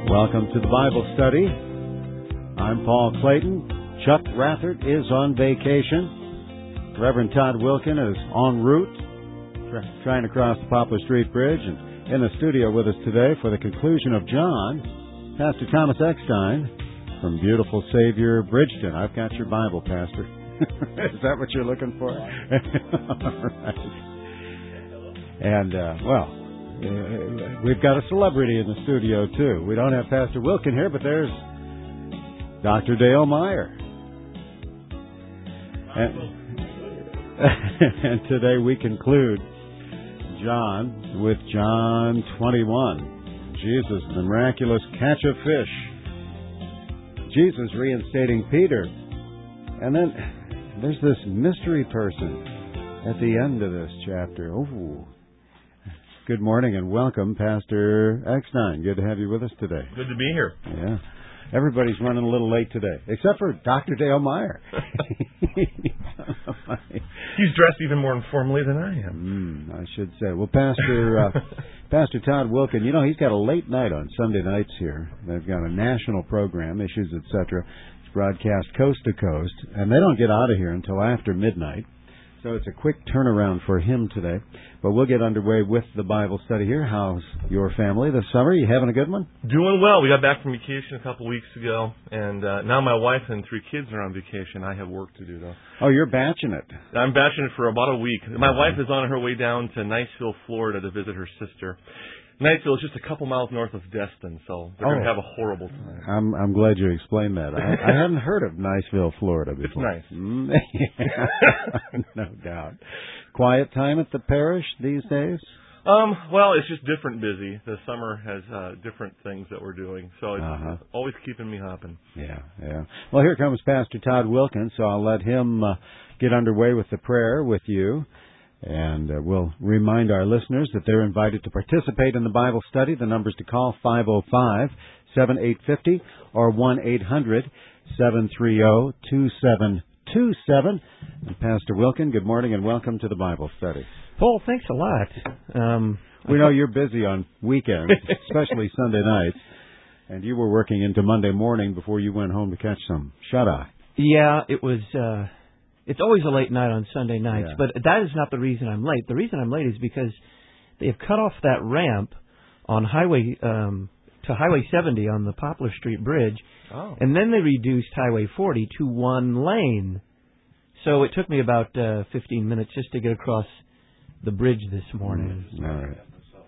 Welcome to the Bible study. I'm Paul Clayton. Chuck Rathert is on vacation. Reverend Todd Wilkin is en route, trying to cross the Poplar Street Bridge. And in the studio with us today for the conclusion of John, Pastor Thomas Eckstein from beautiful Savior Bridgeton. I've got your Bible, Pastor. Is that what you're looking for? All right. And, we've got a celebrity in the studio, too. We don't have Pastor Wilkin here, but there's Dr. Dale Meyer. And today we conclude John with John 21. Jesus, the miraculous catch of fish. Jesus reinstating Peter. And then there's this mystery person at the end of this chapter. Oh. Good morning and welcome, Pastor Eckstein. Good to have you with us today. Good to be here. Yeah. Everybody's running a little late today, except for Dr. Dale Meyer. He's dressed even more informally than I am. I should say. Well, Pastor Todd Wilkin, you know, he's got a late night on Sunday nights here. They've got a national program, Issues, etc. It's broadcast coast to coast, and they don't get out of here until after midnight. So it's a quick turnaround for him today. But we'll get underway with the Bible study here. How's your family this summer? You having a good one? Doing well. We got back from vacation a couple weeks ago, and now my wife and 3 kids are on vacation. I have work to do, though. Oh, you're batching it. I'm batching it for about a week. My wife is on her way down to Niceville, Florida to visit her sister. Niceville is just a couple miles north of Destin, so they're going to have a horrible time. I'm glad you explained that. I hadn't heard of Niceville, Florida before. It's nice. No doubt. Quiet time at the parish these days? Well, it's just different busy. The summer has different things that we're doing, so it's always keeping me hopping. Yeah. Well, here comes Pastor Todd Wilkins, so I'll let him get underway with the prayer with you. And we'll remind our listeners that they're invited to participate in the Bible study. The numbers to call, 505-7850 or 1-800-730-2727. And Pastor Wilkin, good morning and welcome to the Bible study. Paul, thanks a lot. We know you're busy on weekends, especially Sunday nights. And you were working into Monday morning before you went home to catch some shut-eye. Yeah, it was... It's always a late night on Sunday nights, but that is not the reason I'm late. The reason I'm late is because they have cut off that ramp on Highway to Highway 70 on the Poplar Street Bridge, and then they reduced Highway 40 to 1 lane. So it took me about 15 minutes just to get across the bridge this morning. All right.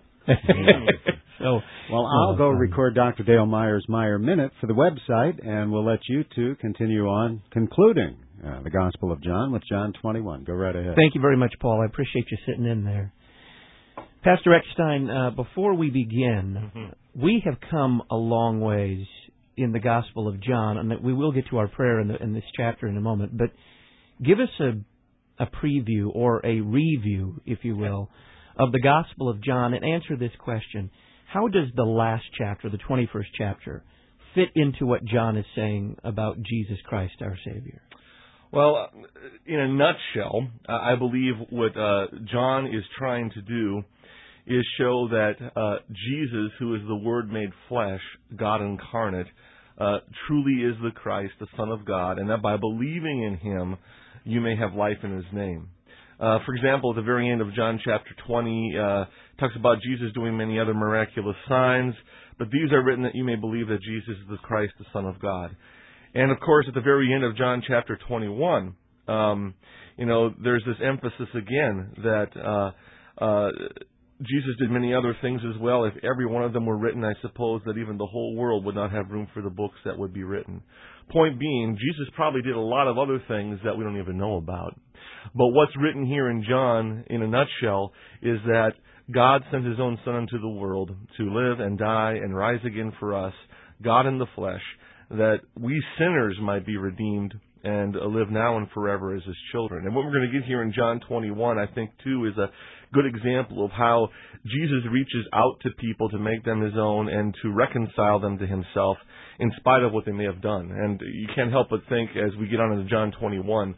I'll go record Dr. Dale Meyer's Meyer Minute for the website, and we'll let you two continue on concluding the Gospel of John with John 21. Go right ahead. Thank you very much, Paul. I appreciate you sitting in there. Pastor Eckstein, before we begin, we have come a long ways in the Gospel of John, and we will get to our prayer in this chapter in a moment, but give us a preview or a review, if you will, of the Gospel of John and answer this question. How does the last chapter, the 21st chapter, fit into what John is saying about Jesus Christ, our Savior? Well, in a nutshell, I believe what John is trying to do is show that Jesus, who is the Word made flesh, God incarnate, truly is the Christ, the Son of God, and that by believing in Him, you may have life in His name. For example, at the very end of John chapter 20, talks about Jesus doing many other miraculous signs, but these are written that you may believe that Jesus is the Christ, the Son of God. And, of course, at the very end of John chapter 21, there's this emphasis again that Jesus did many other things as well. If every one of them were written, I suppose that even the whole world would not have room for the books that would be written. Point being, Jesus probably did a lot of other things that we don't even know about. But what's written here in John, in a nutshell, is that God sent His own Son into the world to live and die and rise again for us, God in the flesh, that we sinners might be redeemed and live now and forever as His children. And what we're going to get here in John 21, I think, too, is a good example of how Jesus reaches out to people to make them His own and to reconcile them to Himself in spite of what they may have done. And you can't help but think, as we get on into John 21,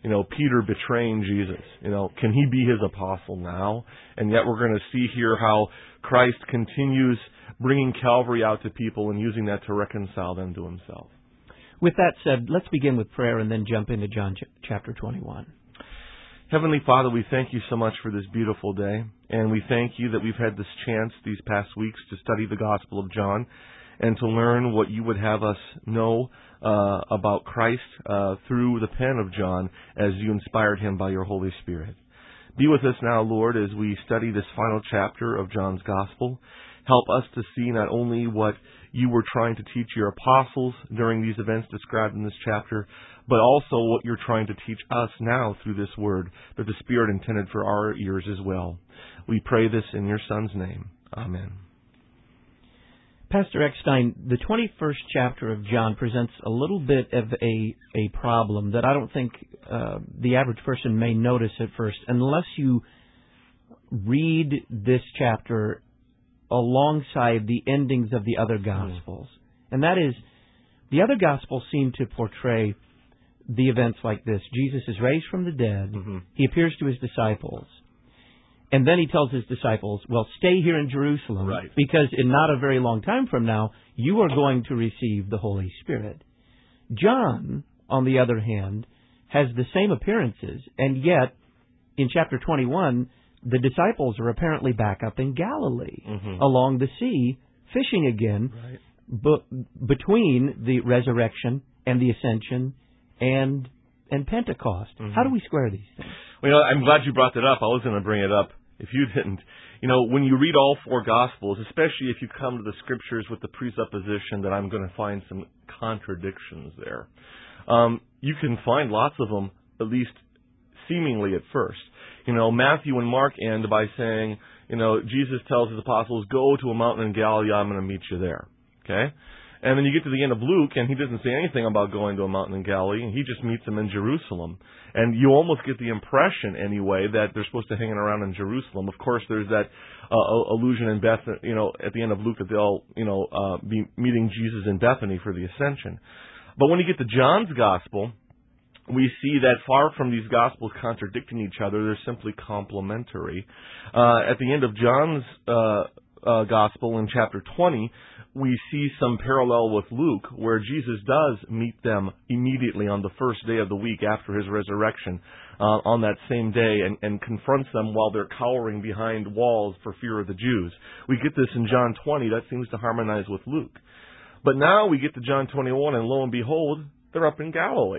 Peter betraying Jesus. Can he be his apostle now? And yet we're going to see here how Christ continues bringing Calvary out to people and using that to reconcile them to himself. With that said, let's begin with prayer and then jump into John chapter 21. Heavenly Father, we thank you so much for this beautiful day, and we thank you that we've had this chance these past weeks to study the Gospel of John and to learn what you would have us know about Christ through the pen of John as you inspired him by your Holy Spirit. Be with us now, Lord, as we study this final chapter of John's Gospel. Help us to see not only what you were trying to teach your apostles during these events described in this chapter, but also what you're trying to teach us now through this word that the Spirit intended for our ears as well. We pray this in your Son's name. Amen. Pastor Eckstein, the 21st chapter of John presents a little bit of a problem that I don't think the average person may notice at first unless you read this chapter alongside the endings of the other Gospels. And that is, the other Gospels seem to portray the events like this. Jesus is raised from the dead. He appears to his disciples. And then he tells his disciples, well, stay here in Jerusalem, because in not a very long time from now, you are going to receive the Holy Spirit. John, on the other hand, has the same appearances, and yet, in chapter 21, the disciples are apparently back up in Galilee, along the sea, fishing again, between the resurrection and the ascension and Pentecost. How do we square these things? Well, I'm glad you brought that up. I was going to bring it up if you didn't. When you read all four Gospels, especially if you come to the Scriptures with the presupposition that I'm going to find some contradictions there, you can find lots of them, at least seemingly at first. Matthew and Mark end by saying, Jesus tells his apostles, go to a mountain in Galilee, I'm going to meet you there. Okay? And then you get to the end of Luke, and he doesn't say anything about going to a mountain in Galilee, and he just meets them in Jerusalem. And you almost get the impression, anyway, that they're supposed to hang around in Jerusalem. Of course, there's that allusion in Bethany, at the end of Luke, that they'll, be meeting Jesus in Bethany for the Ascension. But when you get to John's Gospel, we see that far from these Gospels contradicting each other, they're simply complementary. At the end of John's Gospel in chapter 20, we see some parallel with Luke, where Jesus does meet them immediately on the first day of the week after his resurrection, on that same day, and confronts them while they're cowering behind walls for fear of the Jews. We get this in John 20. That seems to harmonize with Luke. But now we get to John 21, and lo and behold, they're up in Galilee.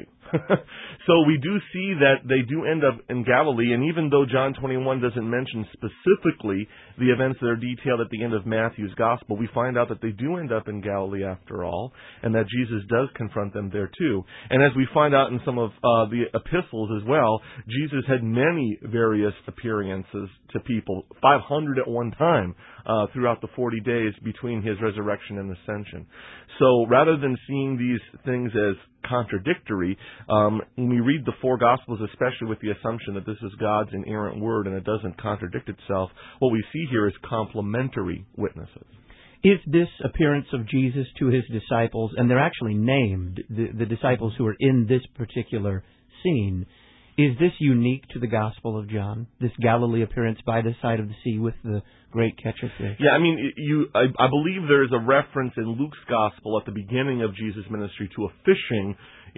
So we do see that they do end up in Galilee, and even though John 21 doesn't mention specifically the events that are detailed at the end of Matthew's Gospel, we find out that they do end up in Galilee after all, and that Jesus does confront them there too. And as we find out in some of the epistles as well, Jesus had many various appearances to people, 500 at one time, throughout the 40 days between his resurrection and ascension. So rather than seeing these things as contradictory, when we read the four Gospels, especially with the assumption that this is God's inerrant word and it doesn't contradict itself, what we see here is complementary witnesses. Is this appearance of Jesus to his disciples, and they're actually named, the disciples who are in this particular scene, is this unique to the Gospel of John, this Galilee appearance by the side of the sea with the great catch of fish? Yeah, I believe there is a reference in Luke's Gospel at the beginning of Jesus' ministry to a fishing,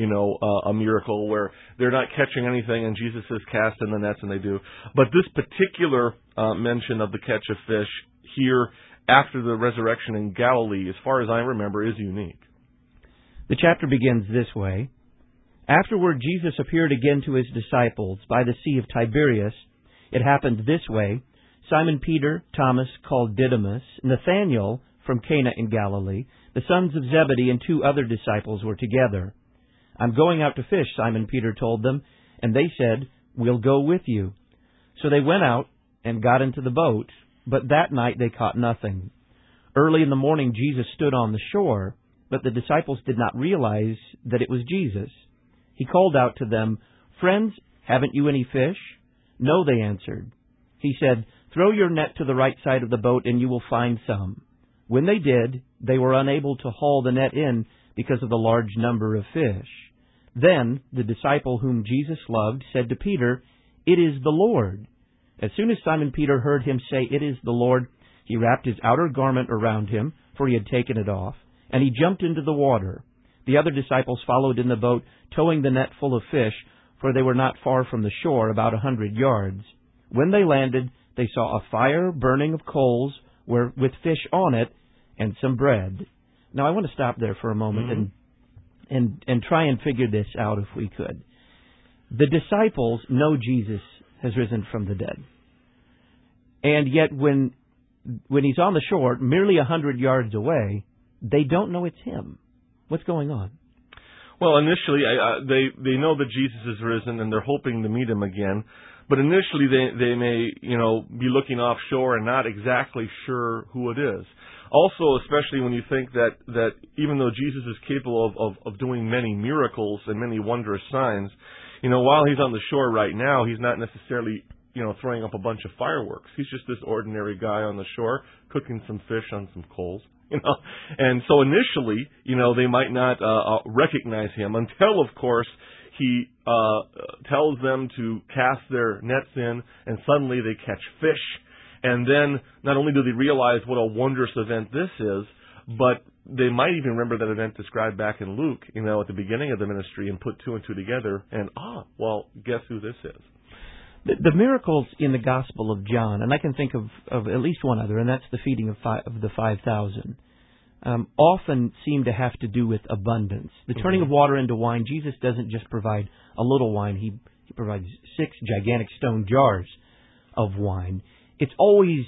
a miracle where they're not catching anything and Jesus says cast in the nets and they do. But this particular mention of the catch of fish here after the resurrection in Galilee, as far as I remember, is unique. The chapter begins this way. Afterward, Jesus appeared again to his disciples by the Sea of Tiberias. It happened this way. Simon Peter, Thomas, called Didymus, Nathanael from Cana in Galilee, the sons of Zebedee, and 2 other disciples were together. I'm going out to fish, Simon Peter told them, and they said, we'll go with you. So they went out and got into the boat, but that night they caught nothing. Early in the morning Jesus stood on the shore, but the disciples did not realize that it was Jesus. He called out to them, friends, haven't you any fish? No, they answered. He said, throw your net to the right side of the boat and you will find some. When they did, they were unable to haul the net in because of the large number of fish. Then the disciple whom Jesus loved said to Peter, "It is the Lord." As soon as Simon Peter heard him say, "It is the Lord," he wrapped his outer garment around him, for he had taken it off, and he jumped into the water. The other disciples followed in the boat, towing the net full of fish, for they were not far from the shore, about 100 yards. When they landed, they saw a fire burning of coals with fish on it and some bread. Now I want to stop there for a moment and try and figure this out if we could. The disciples know Jesus has risen from the dead. And yet when he's on the shore, merely 100 yards away, they don't know it's him. What's going on? Well, initially, they know that Jesus is risen, and they're hoping to meet him again. But initially, they may, be looking offshore and not exactly sure who it is. Also, especially when you think that even though Jesus is capable of doing many miracles and many wondrous signs, while he's on the shore right now, he's not necessarily, throwing up a bunch of fireworks. He's just this ordinary guy on the shore cooking some fish on some coals. And so initially, they might not recognize him until, of course, he tells them to cast their nets in, and suddenly they catch fish. And then not only do they realize what a wondrous event this is, but they might even remember that event described back in Luke, at the beginning of the ministry, and put two and two together, and, guess who this is? The miracles in the Gospel of John, and I can think of at least one other, and that's the feeding of the 5,000, often seem to have to do with abundance. The turning of water into wine, Jesus doesn't just provide a little wine. He provides 6 gigantic stone jars of wine. It's always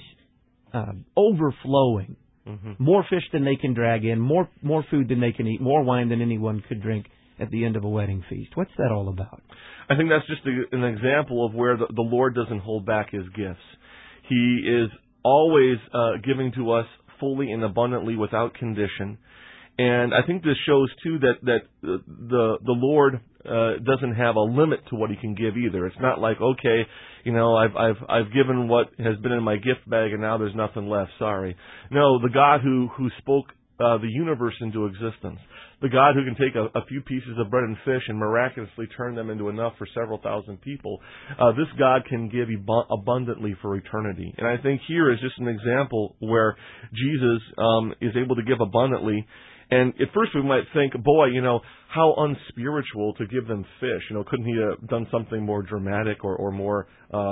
overflowing. More fish than they can drag in, more food than they can eat, more wine than anyone could drink at the end of a wedding feast. What's that all about? I think that's just an example of where the Lord doesn't hold back his gifts. He is always giving to us fully and abundantly without condition. And I think this shows, too, that the Lord doesn't have a limit to what he can give either. It's not like, okay, I've given what has been in my gift bag and now there's nothing left, sorry. No, the God who spoke the universe into existence, the God who can take a few pieces of bread and fish and miraculously turn them into enough for several thousand people, this God can give abundantly for eternity. And I think here is just an example where Jesus is able to give abundantly. And at first we might think, boy, how unspiritual to give them fish. Couldn't he have done something more dramatic or more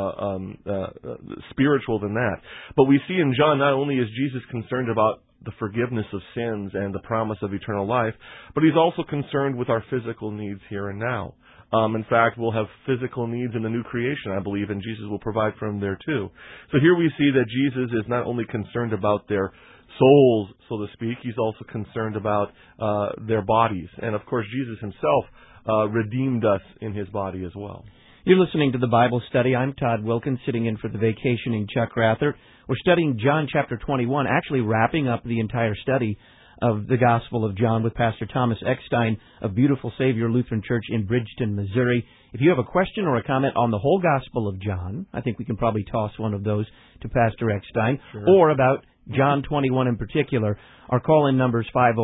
spiritual than that? But we see in John, not only is Jesus concerned about the forgiveness of sins and the promise of eternal life, but he's also concerned with our physical needs here and now. In fact, we'll have physical needs in the new creation, I believe, and Jesus will provide for them there too. So here we see that Jesus is not only concerned about their souls, so to speak, he's also concerned about their bodies. And of course, Jesus himself redeemed us in his body as well. You're listening to the Bible Study. I'm Todd Wilkins, sitting in for the vacationing Chuck Rather. We're studying John chapter 21, actually wrapping up the entire study of the Gospel of John with Pastor Thomas Eckstein of Beautiful Savior Lutheran Church in Bridgeton, Missouri. If you have a question or a comment on the whole Gospel of John, I think we can probably toss one of those to Pastor Eckstein, or about John 21 in particular. Our call-in number is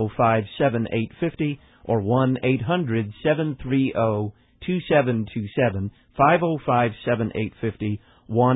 505-7850 or 1-800-730-2727, 505-7850,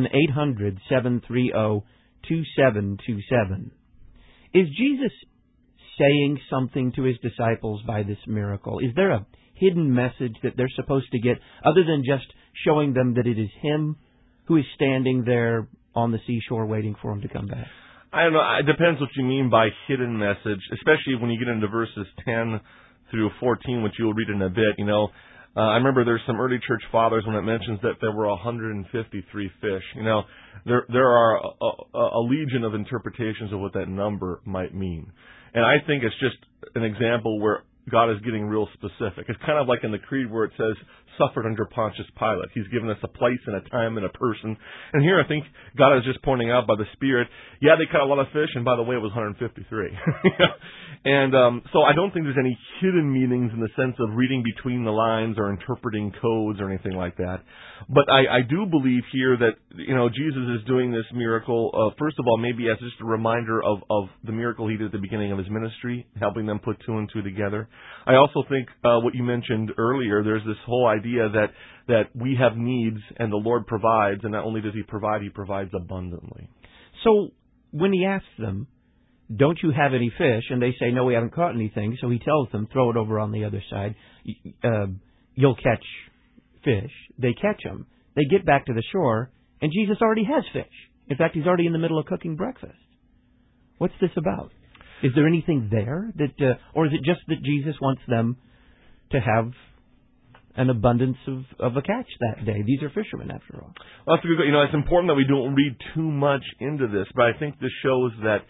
1-800-730-2727. Is Jesus saying something to his disciples by this miracle? Is there a hidden message that they're supposed to get other than just showing them that it is him who is standing there on the seashore waiting for him to come back? I don't know. It depends what you mean by hidden message, especially when you get into verses 10 through 14, which you'll read in a bit. I remember there's some early church fathers when it mentions that there were 153 fish. There are a legion of interpretations of what that number might mean. And I think it's just an example where God is getting real specific. It's kind of like in the Creed where it says, suffered under Pontius Pilate. He's given us a place and a time and a person. And here I think God is just pointing out by the Spirit, yeah, they caught a lot of fish, and by the way, it was 153. And so I don't think there's any hidden meanings in the sense of reading between the lines or interpreting codes or anything like that. But I do believe here that, Jesus is doing this miracle, first of all, maybe as just a reminder of the miracle he did at the beginning of his ministry, helping them put two and two together. I also think what you mentioned earlier, there's this whole idea that we have needs and the Lord provides, and not only does He provide, He provides abundantly. So when He asks them, don't you have any fish? And they say, no, we haven't caught anything. So He tells them, throw it over on the other side. You'll catch fish. They catch them. They get back to the shore, and Jesus already has fish. In fact, He's already in the middle of cooking breakfast. What's this about? Is there anything there that, or is it just that Jesus wants them to have an abundance of a catch that day? These are fishermen, after all. Well, that's a good. It's important that we don't read too much into this, but I think this shows that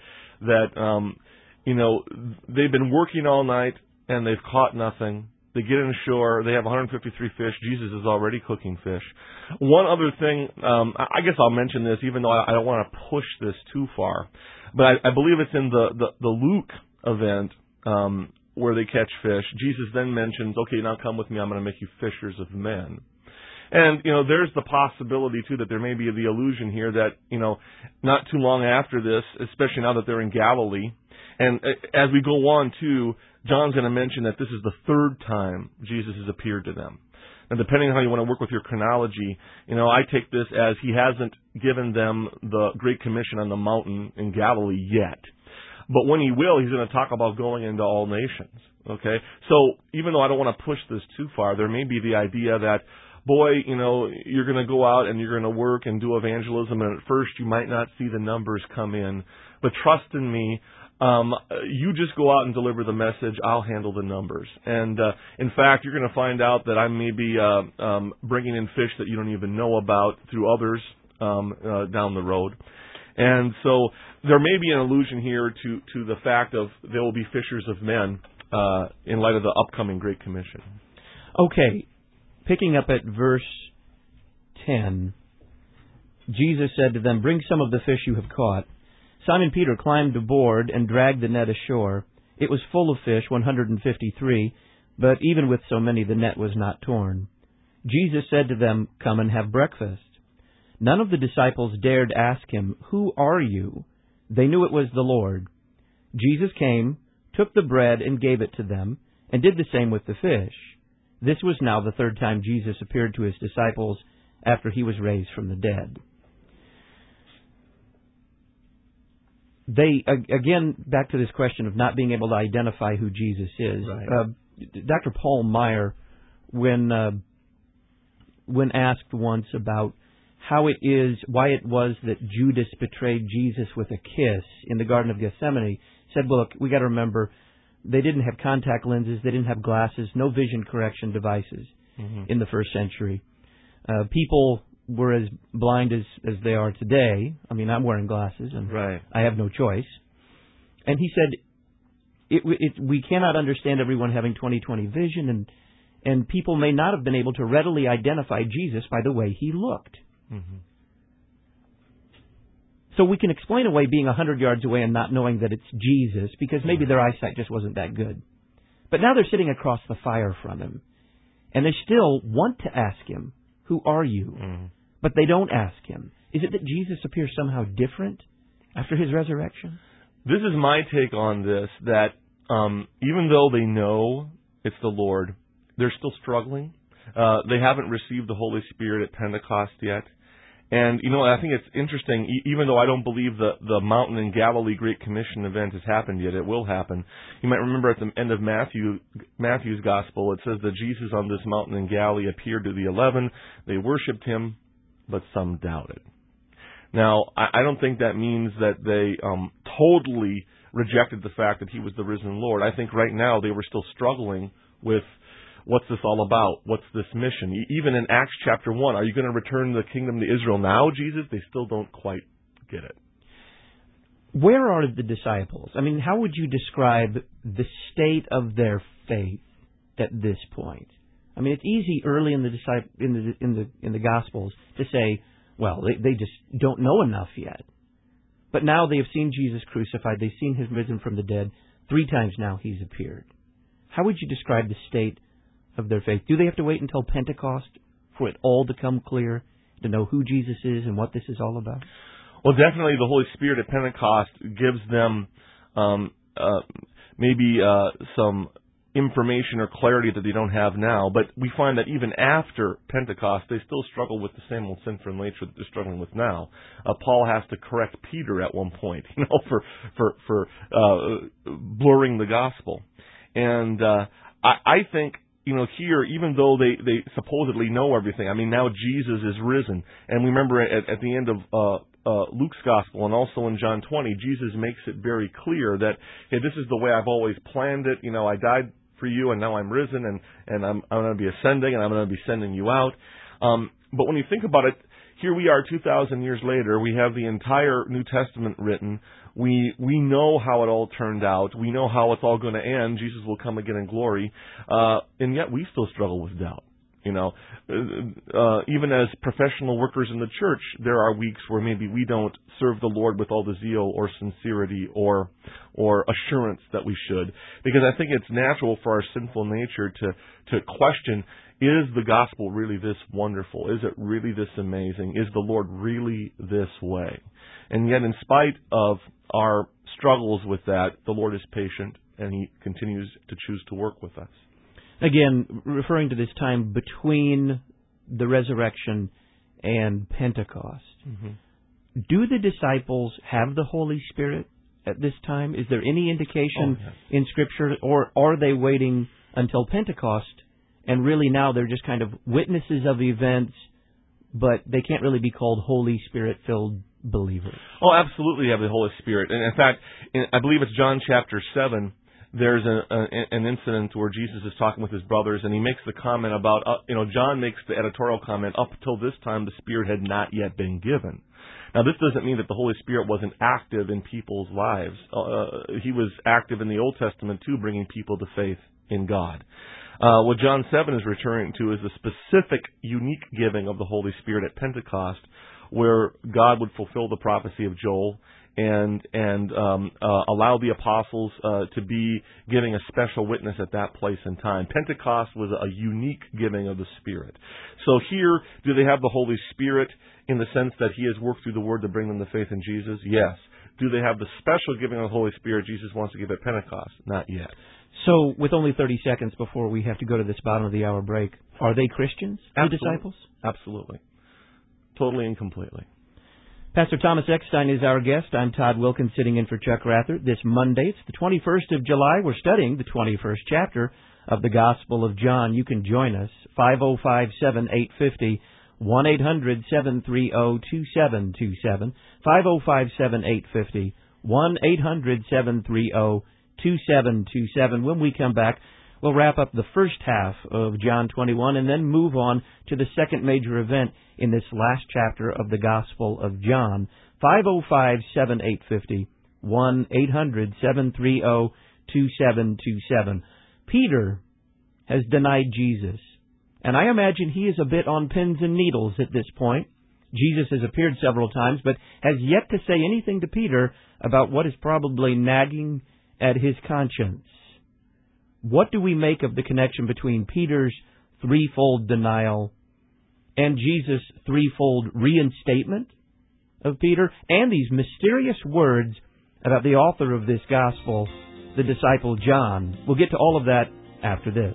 they've been working all night and they've caught nothing. They get ashore. They have 153 fish. Jesus is already cooking fish. One other thing, I guess I'll mention this, even though I don't want to push this too far, but I believe it's in the Luke event where they catch fish. Jesus then mentions, "Okay, now come with me. I'm going to make you fishers of men." And there's the possibility too that there may be the illusion here that not too long after this, especially now that they're in Galilee, and as we go on too, John's going to mention that this is the third time Jesus has appeared to them. And depending on how you want to work with your chronology, I take this as He hasn't given them the Great Commission on the mountain in Galilee yet. But when He will, He's going to talk about going into all nations. Okay? So even though I don't want to push this too far, there may be the idea that, boy, you're going to go out and you're going to work and do evangelism, and at first you might not see the numbers come in. But trust in me, you just go out and deliver the message. I'll handle the numbers. And in fact, you're going to find out that I may be bringing in fish that you don't even know about through others down the road. And so there may be an allusion here to the fact of there will be fishers of men in light of the upcoming Great Commission. Okay, picking up at verse 10, Jesus said to them, "Bring some of the fish you have caught." Simon Peter climbed aboard and dragged the net ashore. It was full of fish, 153, but even with so many the net was not torn. Jesus said to them, "Come and have breakfast." None of the disciples dared ask Him, "Who are you?" They knew it was the Lord. Jesus came, took the bread and gave it to them, and did the same with the fish. This was now the third time Jesus appeared to His disciples after He was raised from the dead. They, again, back to this question of not being able to identify who Jesus is. Right. Dr. Paul Meyer, when asked once about why it was that Judas betrayed Jesus with a kiss in the Garden of Gethsemane, said, well, look, we got to remember, they didn't have contact lenses, they didn't have glasses, no vision correction devices in the first century. People were as blind as they are today. I mean, I'm wearing glasses, and right. I have no choice. And he said, we cannot understand everyone having 20/20 vision, and people may not have been able to readily identify Jesus by the way He looked. Mm-hmm. So we can explain away being 100 yards away and not knowing that it's Jesus, because maybe their eyesight just wasn't that good. But now they're sitting across the fire from Him, and they still want to ask Him, "Who are you?" Mm-hmm. But they don't ask Him. Is it that Jesus appears somehow different after His resurrection? This is my take on this, that even though they know it's the Lord, they're still struggling. They haven't received the Holy Spirit at Pentecost yet. And, I think it's interesting, even though I don't believe the Mountain in Galilee Great Commission event has happened yet, it will happen. You might remember at the end of Matthew's Gospel, it says that Jesus on this mountain in Galilee appeared to the 11. They worshipped Him, but some doubted. Now, I don't think that means that they totally rejected the fact that He was the risen Lord. I think right now they were still struggling with, what's this all about? What's this mission? Even in Acts chapter 1, are you going to return the kingdom to Israel now, Jesus? They still don't quite get it. Where are the disciples? I mean, how would you describe the state of their faith at this point? I mean, it's easy early in the Gospels to say, well, they just don't know enough yet. But now they have seen Jesus crucified. They've seen Him risen from the dead. 3 times now He's appeared. How would you describe the state of their faith? Do they have to wait until Pentecost for it all to come clear, to know who Jesus is and what this is all about? Well, definitely the Holy Spirit at Pentecost gives them maybe some information or clarity that they don't have now. But we find that even after Pentecost, they still struggle with the same old sinful nature that they're struggling with now. Paul has to correct Peter at one point, for blurring the gospel. And I think, here, even though they supposedly know everything, I mean, now Jesus is risen. And we remember at the end of Luke's gospel and also in John 20, Jesus makes it very clear that, hey, this is the way I've always planned it. I died for you, and now I'm risen, and I'm going to be ascending, and I'm going to be sending you out. But when you think about it, here we are 2,000 years later. We have the entire New Testament written. We know how it all turned out. We know how it's all going to end. Jesus will come again in glory. And yet we still struggle with doubt. Even as professional workers in the church, there are weeks where maybe we don't serve the Lord with all the zeal or sincerity or assurance that we should. Because I think it's natural for our sinful nature to question, is the gospel really this wonderful? Is it really this amazing? Is the Lord really this way? And yet, in spite of our struggles with that, the Lord is patient, and He continues to choose to work with us. Again, referring to this time between the resurrection and Pentecost, do the disciples have the Holy Spirit at this time? Is there any indication in Scripture, or are they waiting until Pentecost, and really now they're just kind of witnesses of events, but they can't really be called Holy Spirit-filled believers? Oh, absolutely have the Holy Spirit. And in fact, I believe it's John chapter 7, there's an incident where Jesus is talking with his brothers, and he makes the comment about, John makes the editorial comment, up until this time the Spirit had not yet been given. Now, this doesn't mean that the Holy Spirit wasn't active in people's lives. He was active in the Old Testament, too, bringing people to faith in God. What John 7 is referring to is the specific, unique giving of the Holy Spirit at Pentecost, where God would fulfill the prophecy of Joel and allow the apostles to be giving a special witness at that place and time. Pentecost was a unique giving of the Spirit. So here, do they have the Holy Spirit in the sense that He has worked through the Word to bring them to faith in Jesus? Yes. Do they have the special giving of the Holy Spirit Jesus wants to give at Pentecost? Not yet. So, with only 30 seconds before we have to go to this bottom of the hour break, are they Christians, the disciples? Absolutely. Totally and completely. Pastor Thomas Eckstein is our guest. I'm Todd Wilkins, sitting in for Chuck Rather. This Monday, it's the 21st of July. We're studying the 21st chapter of the Gospel of John. You can join us, 505-7850, 1-800-730-2727, 505-7850, 1-800-730-2727. When we come back, we'll wrap up the first half of John 21 and then move on to the second major event in this last chapter of the Gospel of John. 505-7850, 1-800-730-2727. Peter has denied Jesus, and I imagine he is a bit on pins and needles at this point. Jesus has appeared several times, but has yet to say anything to Peter about what is probably nagging at his conscience. What do we make of the connection between Peter's threefold denial and Jesus' threefold reinstatement of Peter, and these mysterious words about the author of this gospel, the disciple John? We'll get to all of that after this.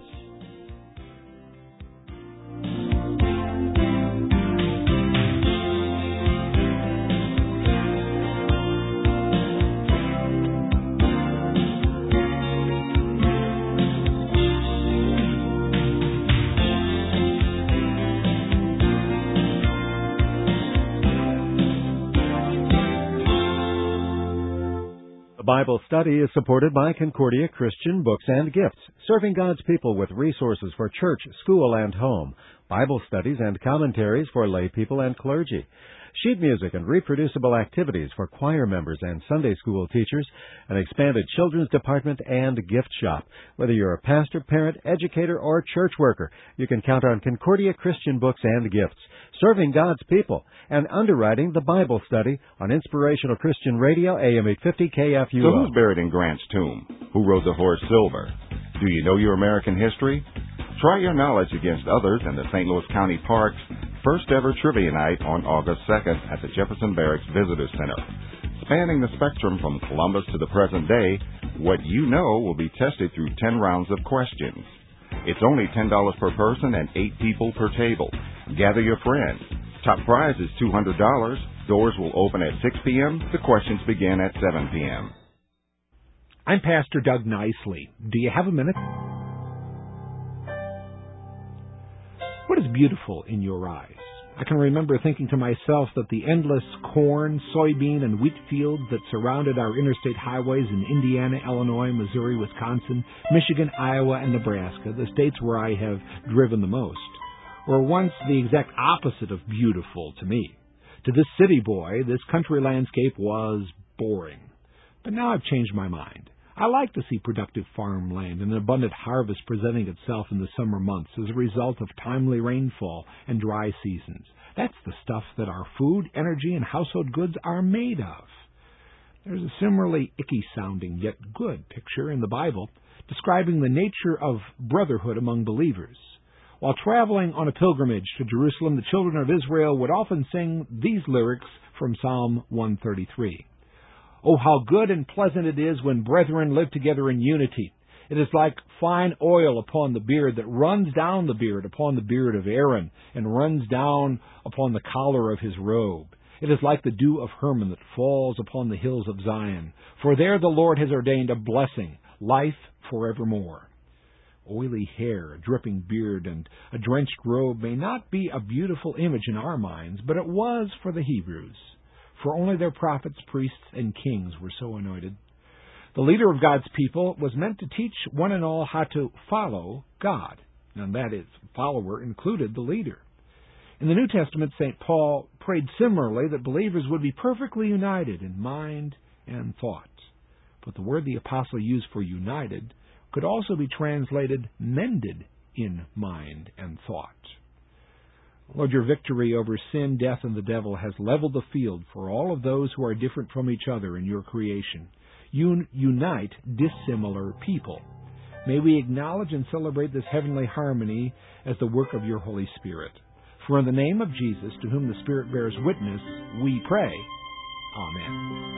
Bible study is supported by Concordia Christian Books and Gifts, serving God's people with resources for church, school, and home, Bible studies and commentaries for lay people and clergy, sheet music and reproducible activities for choir members and Sunday school teachers, an expanded children's department, and gift shop. Whether you're a pastor, parent, educator, or church worker, you can count on Concordia Christian Books and Gifts, serving God's people, and underwriting the Bible study on Inspirational Christian Radio, AM 850 KFUO. So who's buried in Grant's tomb? Who rode the horse Silver? Do you know your American history? Try your knowledge against others in the St. Louis County Park's first ever trivia night on August 2nd at the Jefferson Barracks Visitor Center. Spanning the spectrum from Columbus to the present day, what you know will be tested through 10 rounds of questions. It's only $10 per person and 8 people per table. Gather your friends. Top prize is $200. Doors will open at 6 p.m. The questions begin at 7 p.m. I'm Pastor Doug Nicely. Do you have a minute? What is beautiful in your eyes? I can remember thinking to myself that the endless corn, soybean, and wheat fields that surrounded our interstate highways in Indiana, Illinois, Missouri, Wisconsin, Michigan, Iowa, and Nebraska, the states where I have driven the most, were once the exact opposite of beautiful to me. To this city boy, this country landscape was boring. But now I've changed my mind. I like to see productive farmland and an abundant harvest presenting itself in the summer months as a result of timely rainfall and dry seasons. That's the stuff that our food, energy, and household goods are made of. There's a similarly icky-sounding yet good picture in the Bible describing the nature of brotherhood among believers. While traveling on a pilgrimage to Jerusalem, the children of Israel would often sing these lyrics from Psalm 133. Oh, how good and pleasant it is when brethren live together in unity. It is like fine oil upon the beard that runs down the beard upon the beard of Aaron and runs down upon the collar of his robe. It is like the dew of Hermon that falls upon the hills of Zion. For there the Lord has ordained a blessing, life forevermore. Oily hair, a dripping beard, and a drenched robe may not be a beautiful image in our minds, but it was for the Hebrews. For only their prophets, priests, and kings were so anointed. The leader of God's people was meant to teach one and all how to follow God. And that is, follower included the leader. In the New Testament, St. Paul prayed similarly that believers would be perfectly united in mind and thought. But the word the apostle used for united could also be translated mended in mind and thought. Lord, your victory over sin, death, and the devil has leveled the field for all of those who are different from each other in your creation. You unite dissimilar people. May we acknowledge and celebrate this heavenly harmony as the work of your Holy Spirit. For in the name of Jesus, to whom the Spirit bears witness, we pray. Amen.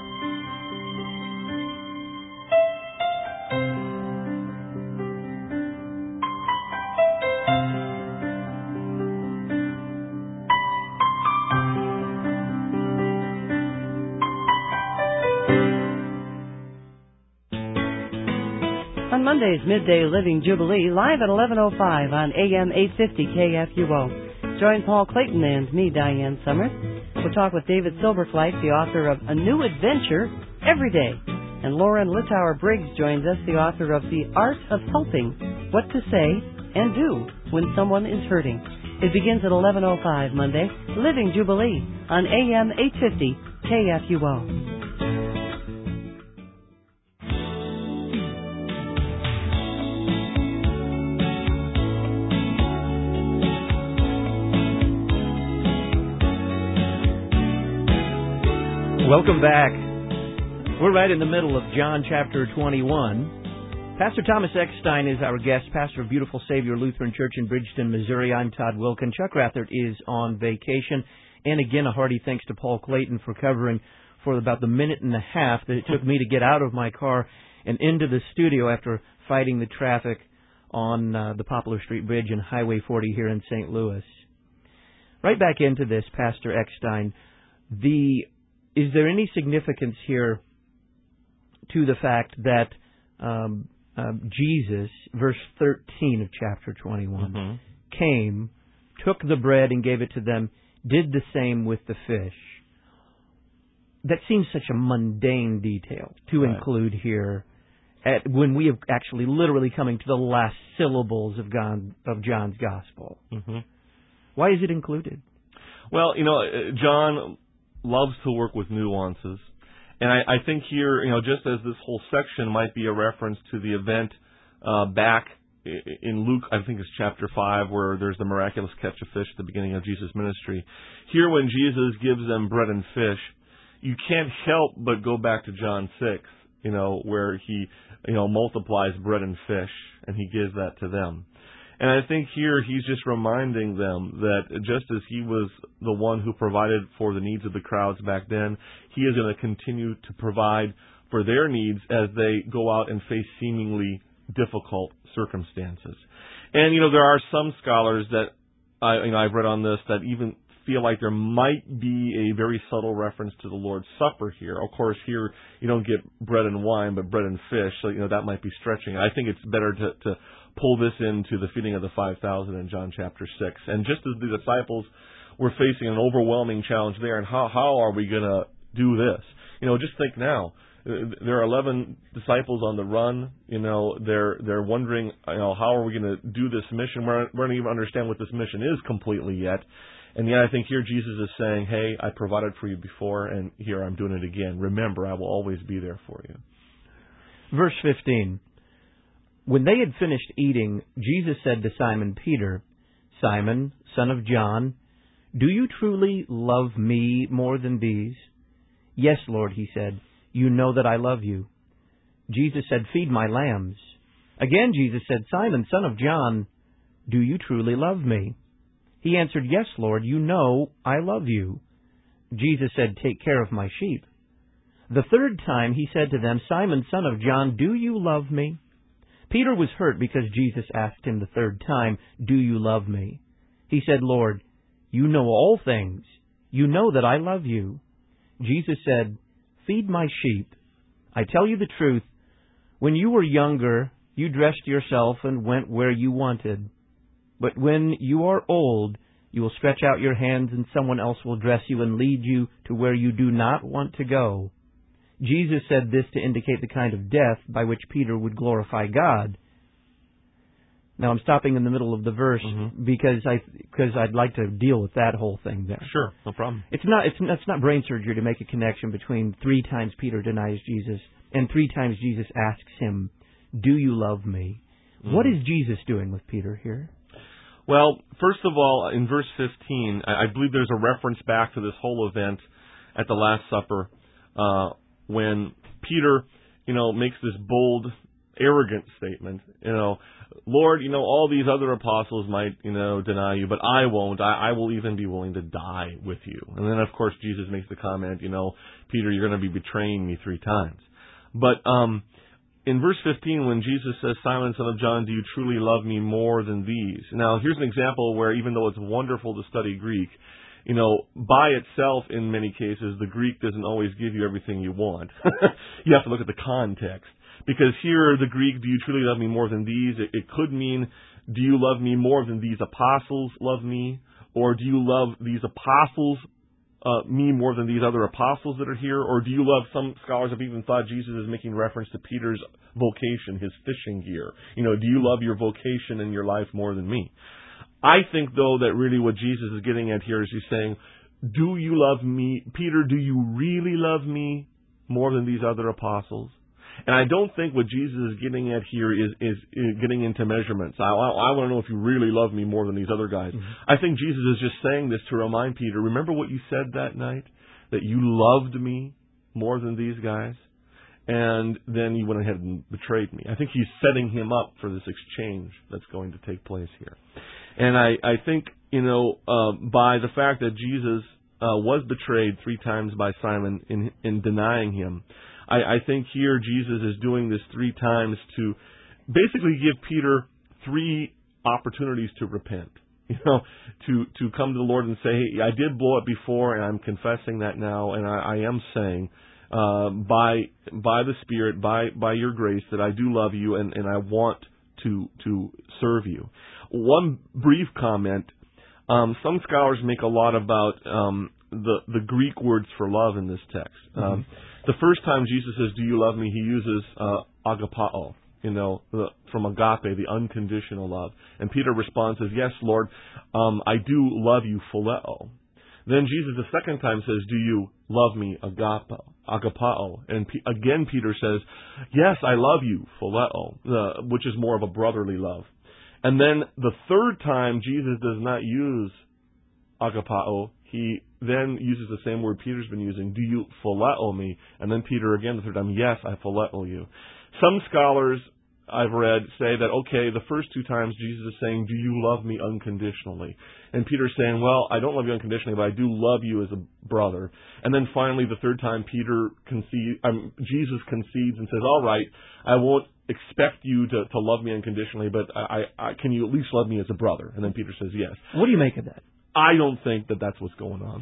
On Monday's Midday Living Jubilee, live at 11:05 on AM 850 KFUO. Join Paul Clayton and me, Diane Summers. We'll talk with David Silverflight, the author of A New Adventure Every Day. And Lauren Littauer Briggs joins us, the author of The Art of Helping, What to Say and Do When Someone is Hurting. It begins at 11:05 Monday, Living Jubilee on AM 850 KFUO. Welcome back. We're right in the middle of John chapter 21. Pastor Thomas Eckstein is our guest, pastor of Beautiful Savior Lutheran Church in Bridgeton, Missouri. I'm Todd Wilkin. Chuck Rathert is on vacation. And again, a hearty thanks to Paul Clayton for covering for about the minute and a half that it took me to get out of my car and into the studio after fighting the traffic on the Poplar Street Bridge and Highway 40 here in St. Louis. Right back into this, Pastor Eckstein. Is there any significance here to the fact that Jesus, verse 13 of chapter 21, came, took the bread and gave it to them, did the same with the fish? That seems such a mundane detail to include here when we have actually literally coming to the last syllables of John's Gospel. Why is it included? Well, John loves to work with nuances. And I think here, just as this whole section might be a reference to the event back in Luke, I think it's chapter 5, where there's the miraculous catch of fish at the beginning of Jesus' ministry. Here, when Jesus gives them bread and fish, you can't help but go back to John 6, where he, multiplies bread and fish, and he gives that to them. And I think here he's just reminding them that just as he was the one who provided for the needs of the crowds back then, he is going to continue to provide for their needs as they go out and face seemingly difficult circumstances. And, there are some scholars that I've read on this that even feel like there might be a very subtle reference to the Lord's Supper here. Of course, here you don't get bread and wine, but bread and fish, so that might be stretching. I think it's better to pull this into the feeding of the 5,000 in John chapter 6. And just as the disciples were facing an overwhelming challenge there, and how are we going to do this? Just think now. There are 11 disciples on the run. They're wondering, how are we going to do this mission? We don't even understand what this mission is completely yet. And yet I think here Jesus is saying, hey, I provided for you before, and here I'm doing it again. Remember, I will always be there for you. Verse 15. When they had finished eating, Jesus said to Simon Peter, Simon, son of John, do you truly love me more than these? Yes, Lord, he said. You know that I love you. Jesus said, feed my lambs. Again Jesus said, Simon, son of John, do you truly love me? He answered, yes, Lord, you know I love you. Jesus said, take care of my sheep. The third time he said to them, Simon, son of John, do you love me? Peter was hurt because Jesus asked him the third time, do you love me? He said, Lord, you know all things. You know that I love you. Jesus said, feed my sheep. I tell you the truth, when you were younger, you dressed yourself and went where you wanted. But when you are old, you will stretch out your hands and someone else will dress you and lead you to where you do not want to go. Jesus said this to indicate the kind of death by which Peter would glorify God. Now I'm stopping in the middle of the verse because I'd like to deal with that whole thing there. Sure, no problem. It's not brain surgery to make a connection between 3 times Peter denies Jesus and 3 times Jesus asks him, do you love me? What is Jesus doing with Peter here? Well, first of all, in verse 15, I believe there's a reference back to this whole event at the Last Supper when Peter, makes this bold, arrogant statement. Lord, all these other apostles might, deny you, but I won't. I will even be willing to die with you. And then, of course, Jesus makes the comment, Peter, you're going to be betraying me 3 times. But in verse 15, when Jesus says, Simon, son of John, do you truly love me more than these? Now, here's an example where even though it's wonderful to study Greek, by itself, in many cases, the Greek doesn't always give you everything you want. You have to look at the context. Because here, the Greek, do you truly love me more than these? It could mean, do you love me more than these apostles love me? Or do you love these apostles me more than these other apostles that are here? Or do you love, some scholars have even thought Jesus is making reference to Peter's vocation, his fishing gear. Do you love your vocation in your life more than me? I think, though, that really what Jesus is getting at here is he's saying, do you love me? Peter, do you really love me more than these other apostles? And I don't think what Jesus is getting at here is getting into measurements. I want to know if you really love me more than these other guys. I think Jesus is just saying this to remind Peter, remember what you said that night? That you loved me more than these guys? And then you went ahead and betrayed me. I think he's setting him up for this exchange that's going to take place here. And I think, by the fact that Jesus was betrayed 3 times by Simon in denying him, I think here Jesus is doing this 3 times to basically give Peter 3 opportunities to repent. To come to the Lord and say, hey, I did blow it before, and I'm confessing that now, and I am saying, by the Spirit, by your grace, that I do love you, and I want to serve you. One brief comment. Some scholars make a lot about the Greek words for love in this text. The first time Jesus says, do you love me, he uses agapao, from agape, the unconditional love. And Peter responds, says, yes, Lord, I do love you, phileo. Then Jesus the second time says, do you love me, agapao? And again Peter says, yes, I love you, phileo, which is more of a brotherly love. And then the third time Jesus does not use agapao, he then uses the same word Peter's been using, do you phileo me? And then Peter again the third time, yes, I phileo you. Some scholars I've read say that, okay, the first two times Jesus is saying, do you love me unconditionally? And Peter's saying, well, I don't love you unconditionally, but I do love you as a brother. And then finally, the third time, Jesus concedes and says, all right, I won't expect you to love me unconditionally, but can you at least love me as a brother? And then Peter says, yes. What do you make of that? I don't think that that's what's going on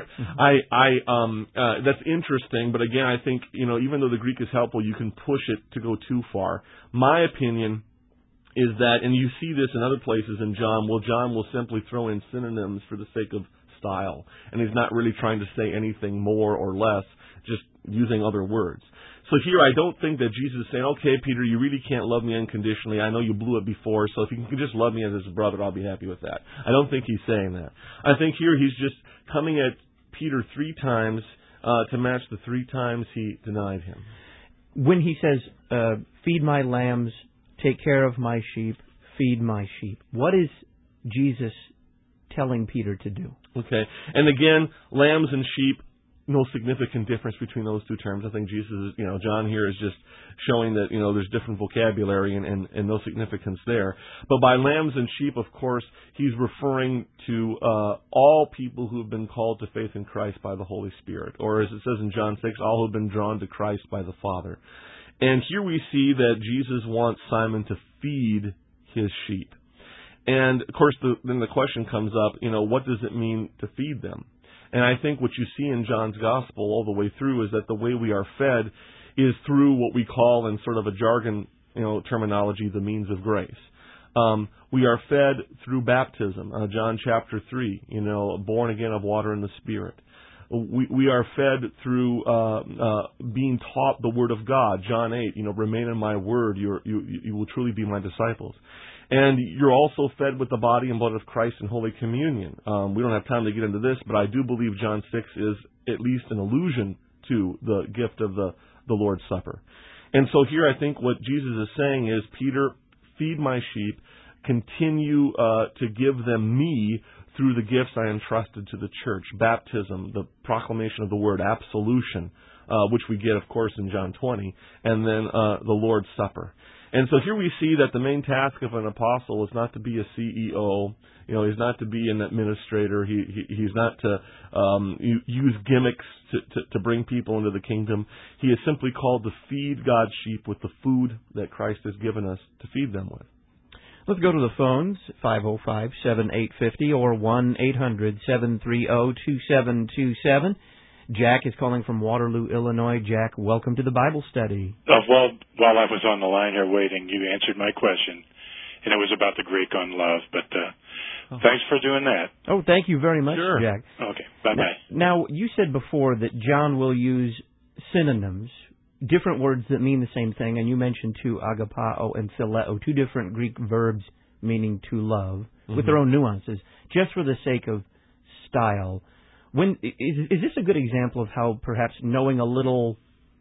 there. That's interesting, but again, I think, even though the Greek is helpful, you can push it to go too far. My opinion is that, and you see this in other places in John, John will simply throw in synonyms for the sake of style, and he's not really trying to say anything more or less, just using other words. So here, I don't think that Jesus is saying, okay, Peter, you really can't love me unconditionally. I know you blew it before, so if you can just love me as his brother, I'll be happy with that. I don't think he's saying that. I think here he's just coming at Peter 3 times to match the 3 times he denied him. When he says, feed my lambs, take care of my sheep, feed my sheep, what is Jesus telling Peter to do? Okay. And again, lambs and sheep, no significant difference between those two terms. I think Jesus is, John here is just showing that, there's different vocabulary and no significance there. But by lambs and sheep, of course, he's referring to all people who have been called to faith in Christ by the Holy Spirit. Or as it says in John 6, all who have been drawn to Christ by the Father. And here we see that Jesus wants Simon to feed his sheep. And, of course, then the question comes up, what does it mean to feed them? And I think what you see in John's Gospel all the way through is that the way we are fed is through what we call, in sort of a jargon, terminology, the means of grace. We are fed through baptism, John chapter 3, born again of water and the Spirit. We are fed through being taught the Word of God, John 8, remain in my Word, you will truly be my disciples. And you're also fed with the body and blood of Christ in Holy Communion. We don't have time to get into this, but I do believe John 6 is at least an allusion to the gift of the Lord's Supper. And so here I think what Jesus is saying is, Peter, feed my sheep, continue to give them me through the gifts I entrusted to the church, baptism, the proclamation of the word, absolution, which we get, of course, in John 20, and then the Lord's Supper. And so here we see that the main task of an apostle is not to be a CEO. He's not to be an administrator. He's not to use gimmicks to bring people into the kingdom. He is simply called to feed God's sheep with the food that Christ has given us to feed them with. Let's go to the phones, 505-7850 or 1-800-730-2727. Jack is calling from Waterloo, Illinois. Jack, welcome to the Bible study. Well, while I was on the line here waiting, you answered my question, and it was about the Greek on love, but thanks for doing that. Oh, thank you very much, sure. Jack. Okay, bye-bye. Now, you said before that John will use synonyms, different words that mean the same thing, and you mentioned two, agapao and phileo, two different Greek verbs meaning to love, with their own nuances, just for the sake of style. Is this a good example of how perhaps knowing a little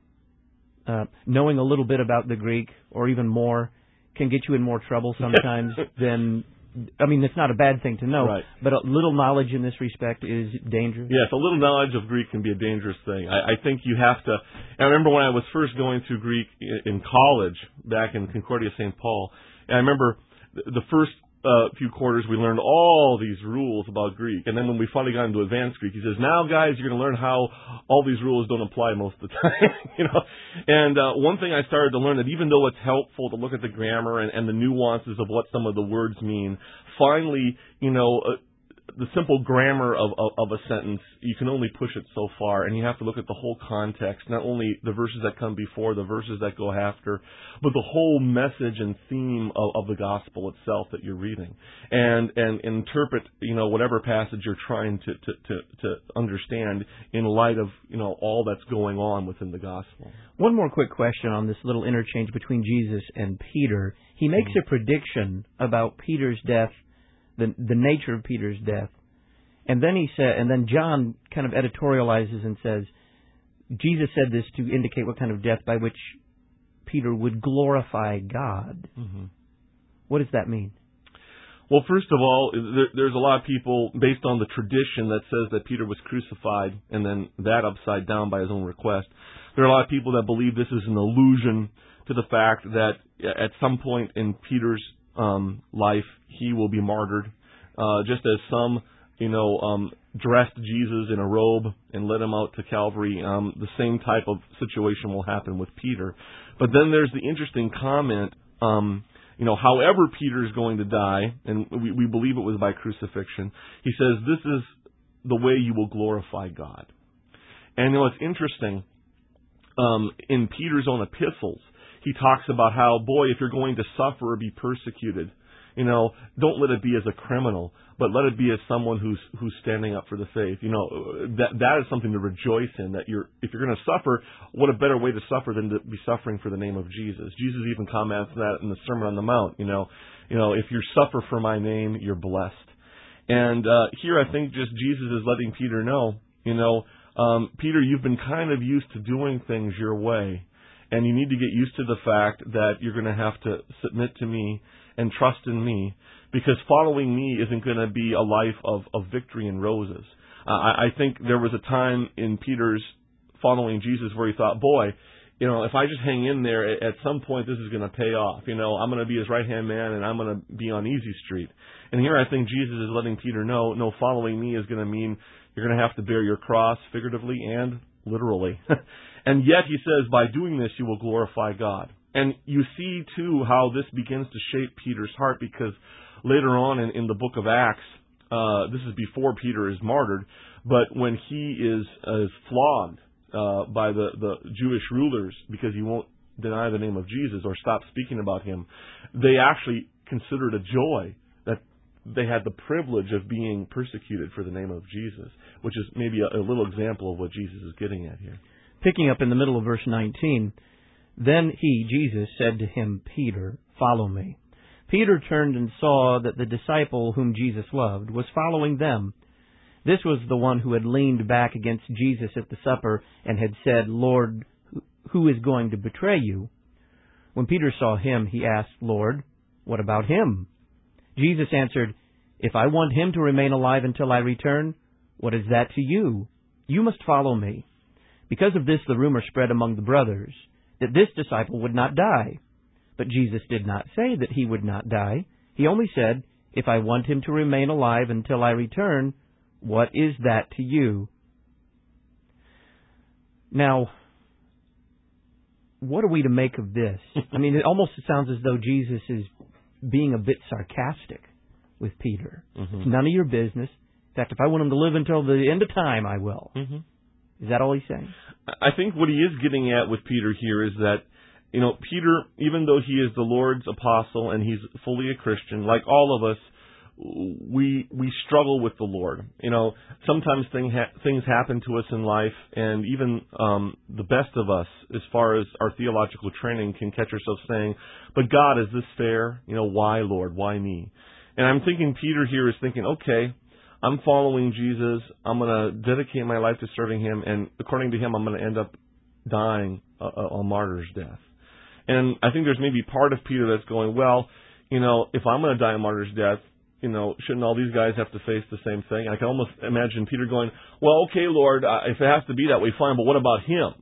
bit about the Greek, or even more, can get you in more trouble sometimes than... I mean, it's not a bad thing to know, right, but a little knowledge in this respect is dangerous? Yes, a little knowledge of Greek can be a dangerous thing. I think you have to... I remember when I was first going through Greek in college, back in Concordia St. Paul, and I remember the first few quarters we learned all these rules about Greek, and then when we finally got into advanced Greek, he says, now guys, you're going to learn how all these rules don't apply most of the time. And one thing I started to learn, that even though it's helpful to look at the grammar and the nuances of what some of the words mean, finally, the simple grammar of a sentence, you can only push it so far, and you have to look at the whole context, not only the verses that come before, the verses that go after, but the whole message and theme of the gospel itself that you're reading, and interpret, whatever passage you're trying to understand in light of, all that's going on within the gospel. One more quick question on this little interchange between Jesus and Peter. He makes a prediction about Peter's death, the nature of Peter's death, and then John kind of editorializes and says, Jesus said this to indicate what kind of death by which Peter would glorify God. What does that mean? Well, first of all, there's a lot of people, based on the tradition that says that Peter was crucified and then that upside down by his own request. There are a lot of people that believe this is an allusion to the fact that at some point in Peter's life, he will be martyred, just as some, dressed Jesus in a robe and led him out to Calvary. The same type of situation will happen with Peter. But then there's the interesting comment, however Peter is going to die, and we believe it was by crucifixion, he says, this is the way you will glorify God. And it's interesting, in Peter's own epistles, he talks about how, boy, if you're going to suffer or be persecuted, don't let it be as a criminal, but let it be as someone who's standing up for the faith. That is something to rejoice in. That if you're going to suffer, what a better way to suffer than to be suffering for the name of Jesus. Jesus even comments that in the Sermon on the Mount. If you suffer for my name, you're blessed. And here, I think just Jesus is letting Peter know, Peter, you've been kind of used to doing things your way, and you need to get used to the fact that you're going to have to submit to me and trust in me, because following me isn't going to be a life of victory and roses. I think there was a time in Peter's following Jesus where he thought, boy, if I just hang in there, at some point this is going to pay off. I'm going to be his right-hand man, and I'm going to be on easy street. And here I think Jesus is letting Peter know, no, following me is going to mean you're going to have to bear your cross figuratively and literally. And yet, he says, by doing this, you will glorify God. And you see, too, how this begins to shape Peter's heart, because later on in the book of Acts, this is before Peter is martyred, but when he is flogged by the Jewish rulers because he won't deny the name of Jesus or stop speaking about him, they actually considered a joy that they had the privilege of being persecuted for the name of Jesus, which is maybe a little example of what Jesus is getting at here. Picking up in the middle of verse 19, then he, Jesus, said to him, Peter, follow me. Peter turned and saw that the disciple whom Jesus loved was following them. This was the one who had leaned back against Jesus at the supper and had said, Lord, who is going to betray you? When Peter saw him, he asked, Lord, what about him? Jesus answered, if I want him to remain alive until I return, what is that to you? You must follow me. Because of this, the rumor spread among the brothers that this disciple would not die. But Jesus did not say that he would not die. He only said, if I want him to remain alive until I return, what is that to you? Now, what are we to make of this? I mean, it almost sounds as though Jesus is being a bit sarcastic with Peter. Mm-hmm. It's none of your business. In fact, if I want him to live until the end of time, I will. Mm-hmm. Is that all he's saying? I think what he is getting at with Peter here is that, Peter, even though he is the Lord's apostle and he's fully a Christian, like all of us, we struggle with the Lord. Sometimes things happen to us in life, and even the best of us, as far as our theological training, can catch ourselves saying, but God, is this fair? Why, Lord? Why me? And I'm thinking Peter here is thinking, okay, I'm following Jesus. I'm going to dedicate my life to serving him, and according to him, I'm going to end up dying a martyr's death. And I think there's maybe part of Peter that's going, well, if I'm going to die a martyr's death, shouldn't all these guys have to face the same thing? I can almost imagine Peter going, well, okay, Lord, if it has to be that way, fine, but what about him?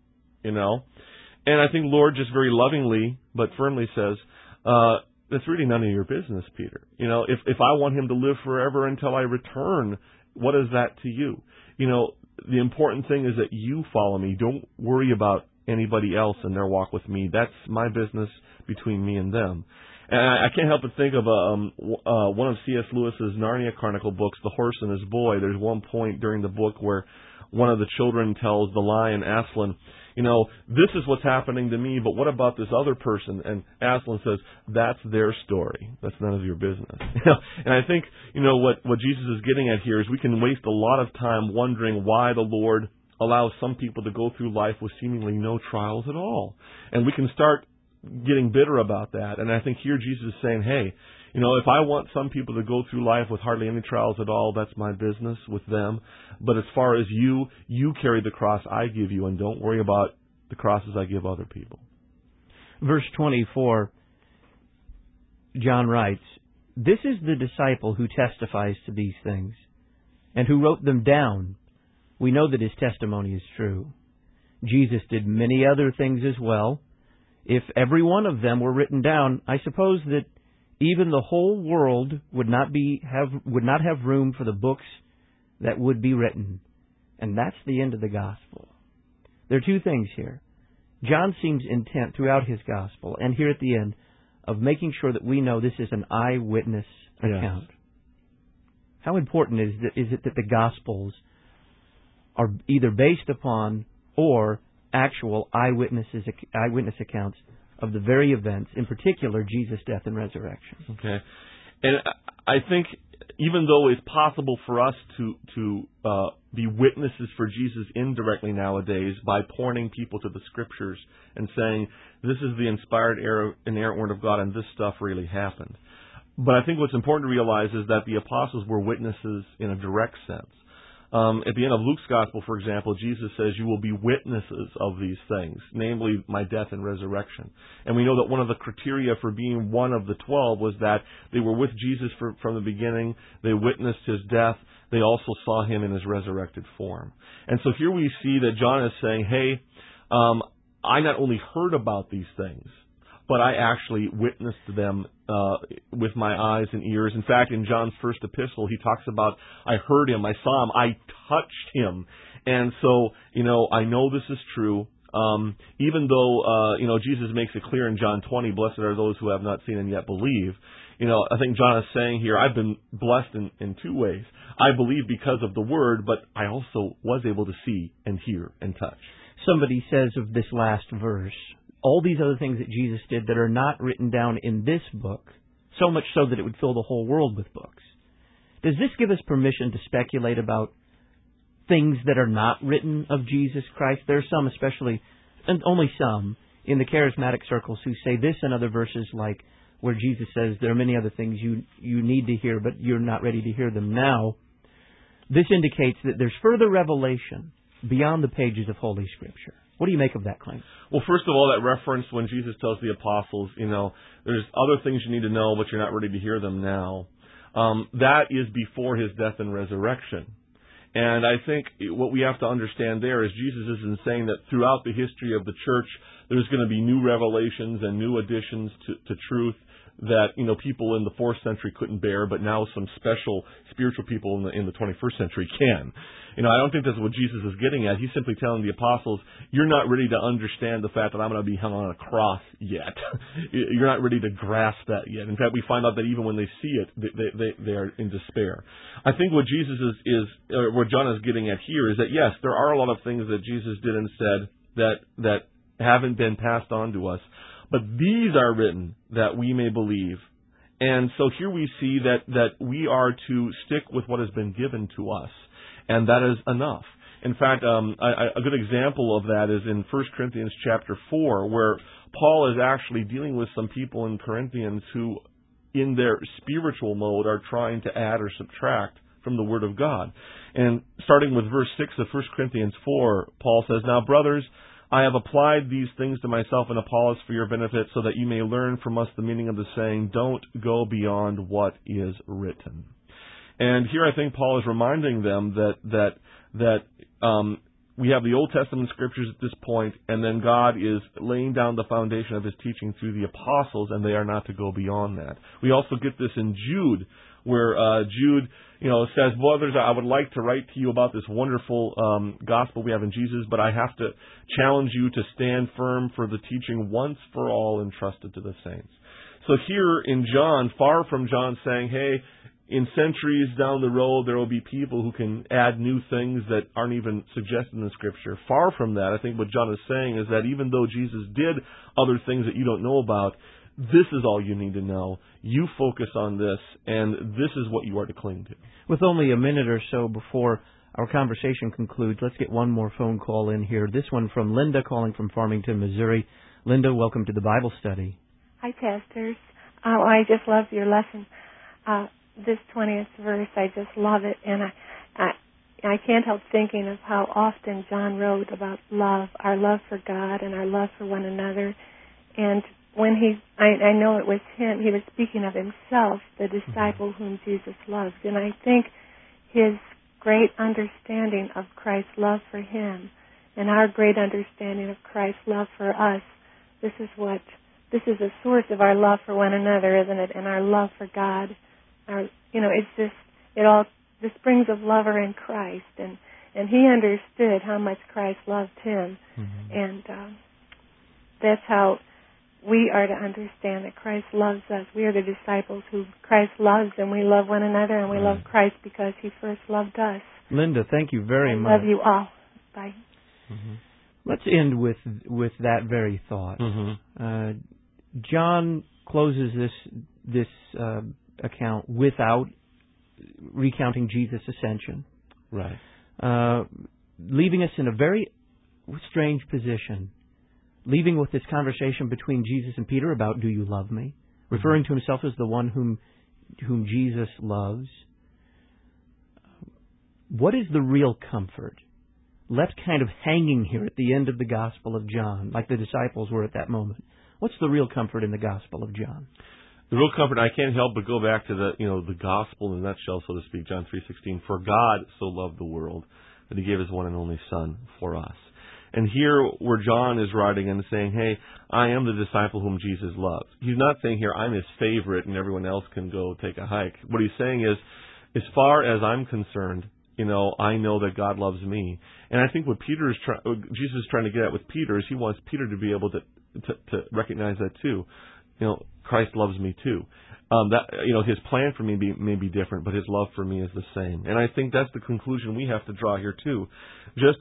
And I think Lord just very lovingly but firmly says, that's really none of your business, Peter. If I want him to live forever until I return, what is that to you? The important thing is that you follow me. Don't worry about anybody else in their walk with me. That's my business between me and them. And I can't help but think of one of C.S. Lewis's Narnia Chronicle books, The Horse and His Boy. There's one point during the book where one of the children tells the lion, Aslan, this is what's happening to me, but what about this other person? And Aslan says, that's their story. That's none of your business. And I think, what Jesus is getting at here is we can waste a lot of time wondering why the Lord allows some people to go through life with seemingly no trials at all. And we can start getting bitter about that. And I think here Jesus is saying, hey, if I want some people to go through life with hardly any trials at all, that's my business with them. But as far as you carry the cross I give you, and don't worry about the crosses I give other people. Verse 24, John writes, this is the disciple who testifies to these things and who wrote them down. We know that his testimony is true. Jesus did many other things as well. If every one of them were written down, I suppose that even the whole world would not have room for the books that would be written. And that's the end of the gospel. There are two things here. John seems intent throughout his gospel, and here at the end, of making sure that we know this is an eyewitness account. Yes. How important is it that the Gospels are either based upon or actual eyewitness accounts of the very events, in particular Jesus' death and resurrection? Okay. And I think even though it's possible for us to be witnesses for Jesus indirectly nowadays by pointing people to the Scriptures and saying, this is the inspired, inerrant Word of God and this stuff really happened. But I think what's important to realize is that the apostles were witnesses in a direct sense. At the end of Luke's Gospel, for example, Jesus says, you will be witnesses of these things, namely my death and resurrection. And we know that one of the criteria for being one of the 12 was that they were with Jesus from the beginning, they witnessed his death, they also saw him in his resurrected form. And so here we see that John is saying, hey, I not only heard about these things, but I actually witnessed them with my eyes and ears. In fact, in John's first epistle, he talks about, I heard him, I saw him, I touched him. And so, I know this is true. Even though, Jesus makes it clear in John 20, blessed are those who have not seen and yet believe. I think John is saying here, I've been blessed in two ways. I believe because of the Word, but I also was able to see and hear and touch. Somebody says of this last verse, all these other things that Jesus did that are not written down in this book, so much so that it would fill the whole world with books. Does this give us permission to speculate about things that are not written of Jesus Christ? There are some, especially, and only some, in the charismatic circles who say this and other verses like where Jesus says there are many other things you need to hear, but you're not ready to hear them now. This indicates that there's further revelation beyond the pages of Holy Scripture. What do you make of that claim? Well, first of all, that reference when Jesus tells the apostles, there's other things you need to know, but you're not ready to hear them now. That is before his death and resurrection. And I think what we have to understand there is Jesus isn't saying that throughout the history of the church, there's going to be new revelations and new additions to truth that, people in the 4th century couldn't bear, but now some special spiritual people in the 21st century can. I don't think that's what Jesus is getting at. He's simply telling the apostles, you're not ready to understand the fact that I'm going to be hung on a cross yet. You're not ready to grasp that yet. In fact, we find out that even when they see it, they are in despair. I think what Jesus what John is getting at here is that, yes, there are a lot of things that Jesus did and said that haven't been passed on to us. But these are written that we may believe. And so here we see that we are to stick with what has been given to us. And that is enough. In fact, a good example of that is in 1 Corinthians chapter 4, where Paul is actually dealing with some people in Corinthians who, in their spiritual mode, are trying to add or subtract from the Word of God. And starting with verse 6 of 1 Corinthians 4, Paul says, now, brothers, I have applied these things to myself and Apollos for your benefit, so that you may learn from us the meaning of the saying, don't go beyond what is written. And here I think Paul is reminding them that we have the Old Testament Scriptures at this point, and then God is laying down the foundation of his teaching through the apostles, and they are not to go beyond that. We also get this in Jude, where Jude says, brothers, I would like to write to you about this wonderful gospel we have in Jesus, but I have to challenge you to stand firm for the teaching once for all entrusted to the saints. So here in John, far from John saying, hey, in centuries down the road, there will be people who can add new things that aren't even suggested in the Scripture. Far from that, I think what John is saying is that even though Jesus did other things that you don't know about, this is all you need to know. You focus on this, and this is what you are to cling to. With only a minute or so before our conversation concludes, let's get one more phone call in here. This one from Linda, calling from Farmington, Missouri. Linda, welcome to the Bible study. Hi, pastors. I just love your lesson. This 20th verse, I just love it, and I can't help thinking of how often John wrote about love, our love for God and our love for one another, and I know it was him, he was speaking of himself, the disciple whom Jesus loved. And I think his great understanding of Christ's love for him and our great understanding of Christ's love for us, this is the source of our love for one another, isn't it? And our love for God. The springs of love are in Christ, and he understood how much Christ loved him, and that's how we are to understand that Christ loves us. We are the disciples who Christ loves, and we love one another, and we love Christ because he first loved us. Linda, thank you very much. I love you all. Bye. Let's end with that very thought. John closes this account without recounting Jesus' ascension, right? Leaving us in a very strange position, leaving with this conversation between Jesus and Peter about, do you love me? Referring to himself as the one whom Jesus loves. What is the real comfort left kind of hanging here at the end of the Gospel of John, like the disciples were at that moment? What's the real comfort in the Gospel of John? The real comfort, I can't help but go back to the gospel in a nutshell, so to speak, John 3:16. For God so loved the world that he gave his one and only Son for us. And here where John is writing and saying, hey, I am the disciple whom Jesus loves. He's not saying here, I'm his favorite and everyone else can go take a hike. What he's saying is, as far as I'm concerned, I know that God loves me. And I think what Jesus is trying to get at with Peter is he wants Peter to be able to recognize that too. Christ loves me too. His plan for me may be different, but his love for me is the same. And I think that's the conclusion we have to draw here too. Just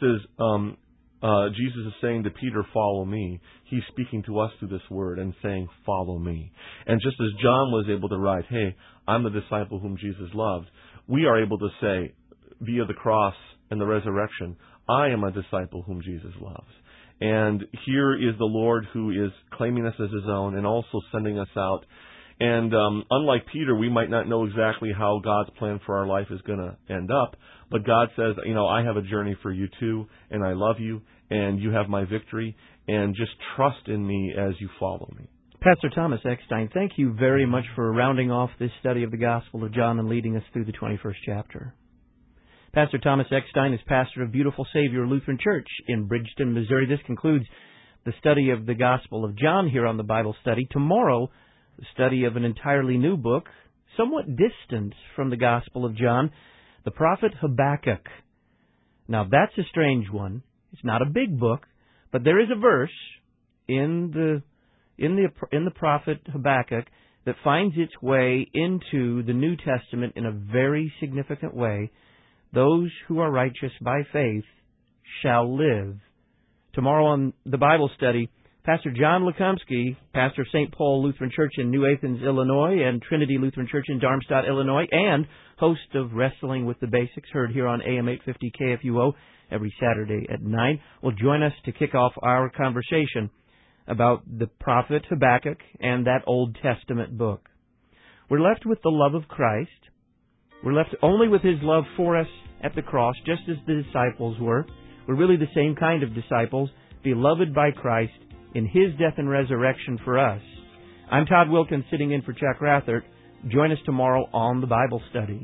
as Jesus is saying to Peter, follow me, he's speaking to us through this word and saying, follow me. And just as John was able to write, hey, I'm the disciple whom Jesus loved, we are able to say, via the cross and the resurrection, I am a disciple whom Jesus loves. And here is the Lord who is claiming us as his own and also sending us out. And unlike Peter, we might not know exactly how God's plan for our life is going to end up, but God says, I have a journey for you too, and I love you, and you have my victory, and just trust in me as you follow me. Pastor Thomas Eckstein, thank you very much for rounding off this study of the Gospel of John and leading us through the 21st chapter. Pastor Thomas Eckstein is pastor of Beautiful Savior Lutheran Church in Bridgeton, Missouri. This concludes the study of the Gospel of John here on the Bible Study. Tomorrow, the study of an entirely new book, somewhat distant from the Gospel of John, the prophet Habakkuk. Now, that's a strange one. It's not a big book, but there is a verse in the prophet Habakkuk that finds its way into the New Testament in a very significant way. Those who are righteous by faith shall live. Tomorrow on the Bible Study, Pastor John Lekumsky, pastor of St. Paul Lutheran Church in New Athens, Illinois, and Trinity Lutheran Church in Darmstadt, Illinois, and host of Wrestling with the Basics, heard here on AM 850 KFUO every Saturday at 9, will join us to kick off our conversation about the prophet Habakkuk and that Old Testament book. We're left with the love of Christ. We're left only with his love for us at the cross, just as the disciples were. We're really the same kind of disciples, beloved by Christ in his death and resurrection for us. I'm Todd Wilkins, sitting in for Chuck Rathert. Join us tomorrow on the Bible Study.